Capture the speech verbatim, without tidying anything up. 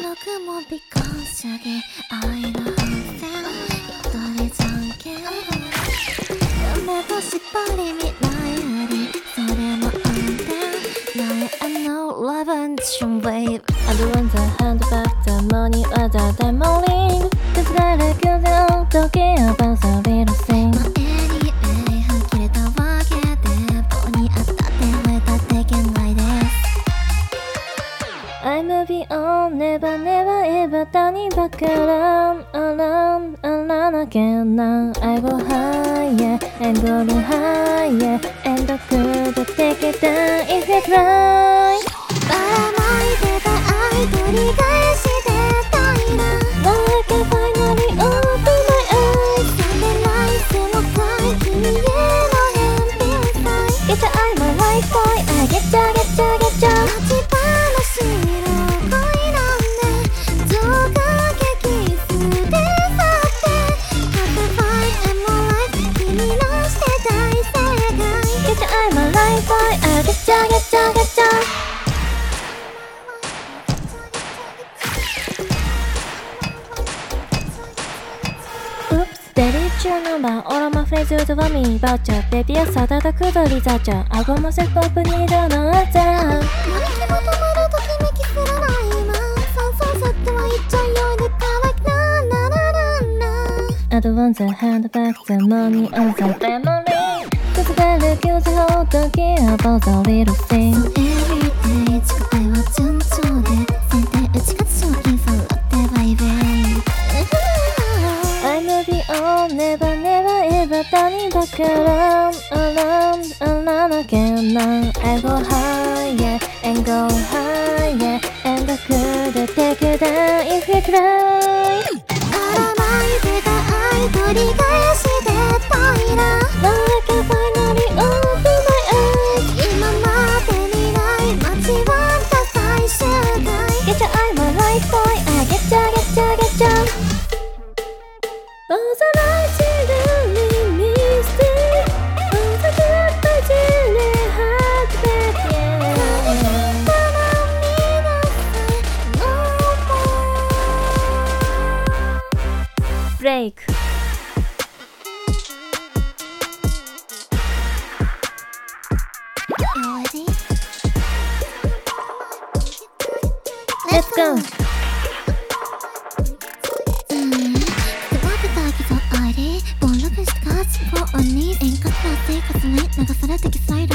もびこんしゃぎ愛の反転一人じゃんけん夢と縛り未来ありそれも暗転 Now I know love and action wave I don't want the hand back the money or the demoling 崩れる偶然時をバズりるシン前に上吹っ切れたわけで棒に当たって吠えたってけないです I'm moving on never never ever turning back around around around again now I go higher and go higher and I could take it down if you try ばらまいてた愛繰り返してたいな Now I can finally open my eyes Sunrise も深い君への返品さえ Get your eye my life boy I get ya get ya get ya 立ち話の恋なんで浄化激数で去って Happy fine and more life 君のして大正解 Get your eye my life boy I get ya get ya get ya Steady tune number all of my friends use for me voucher Baby I started toくどり座長顎もセットアップに色のあざ何気も止まるときめきすらない今そうそうさっては言っちゃうようで乾くななななな I don't want the hand back the money on the memory 崩れる休止ほどきを暴走リルシン Everyday 地下帯は順調で先手打ち勝つ賞金さらってバイベーI'm moving on, never, never, ever turning back around, around, around again now I go higher and go higher and I could take you down if you try ばらまいてた愛繰り返してたいな Now I can finally open my eyes 今までにない待ちわんた最終回 Get your eye my life boy I get ya get ya get ya All the lights in the mystic All the goodbyes in the heartbreak Yeah 頼みなさい No more Break You ready? Let's go! ボンラブしたカーチフォーオンニー遠隔な生活に流されてきサイド